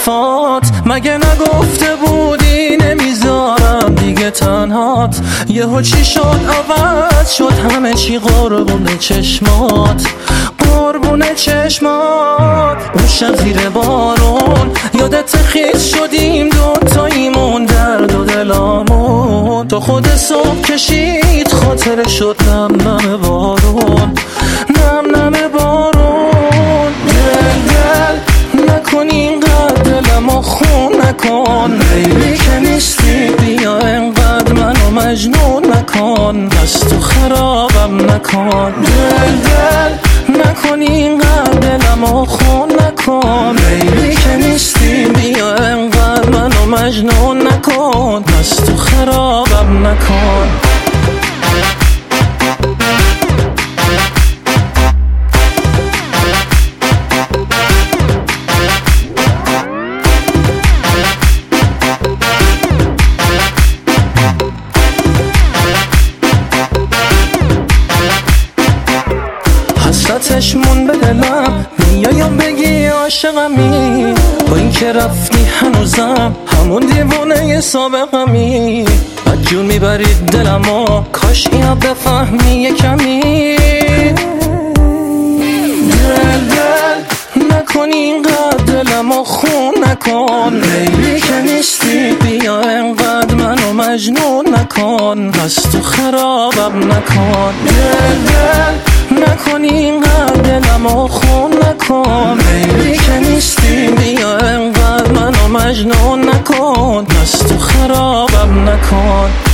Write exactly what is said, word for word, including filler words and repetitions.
وفات. مگه نگفته بودی نمیذارم دیگه تنهات؟ یهو چی شد عوض شد همه چی؟ قربون چشمات قربون چشمات. اون شب زیر بارون یادت خیز شدیم دوتاییمون، درد و دلامون تو خود صبح کشید خاطر شد نم نم بارون، نم نم بارون. دل دل نکن اینقدر دلمو خون نکن، بیبی که نیستی بیا اینقدر منو مجنون نکن، پس تو خرابم نکن. دل دل نکن اینقدر دلمو خون نکن، بیبی که نیستی بیا اینقدر منو مجنون نکن، پس تو خرابم نکن. حسرتش مون به دلم میایم بگی عاشقمی، با این که رفتی هنوزم همون دیوونه سابقمی. بدجون میبرید دلمو کاش اینا بفهمی یه کمی. دل دل نکن اینقدر دلمو خون نکن، بیبی که نیستی بیا اینقدر منو مجنون نکن، پس تو خرابم نکن. دل دل نکن اینقدر دلمو خون نکن، بیبی که نیستی بیا اینقدر منو مجنون نکن، پس تو خرابم نکن.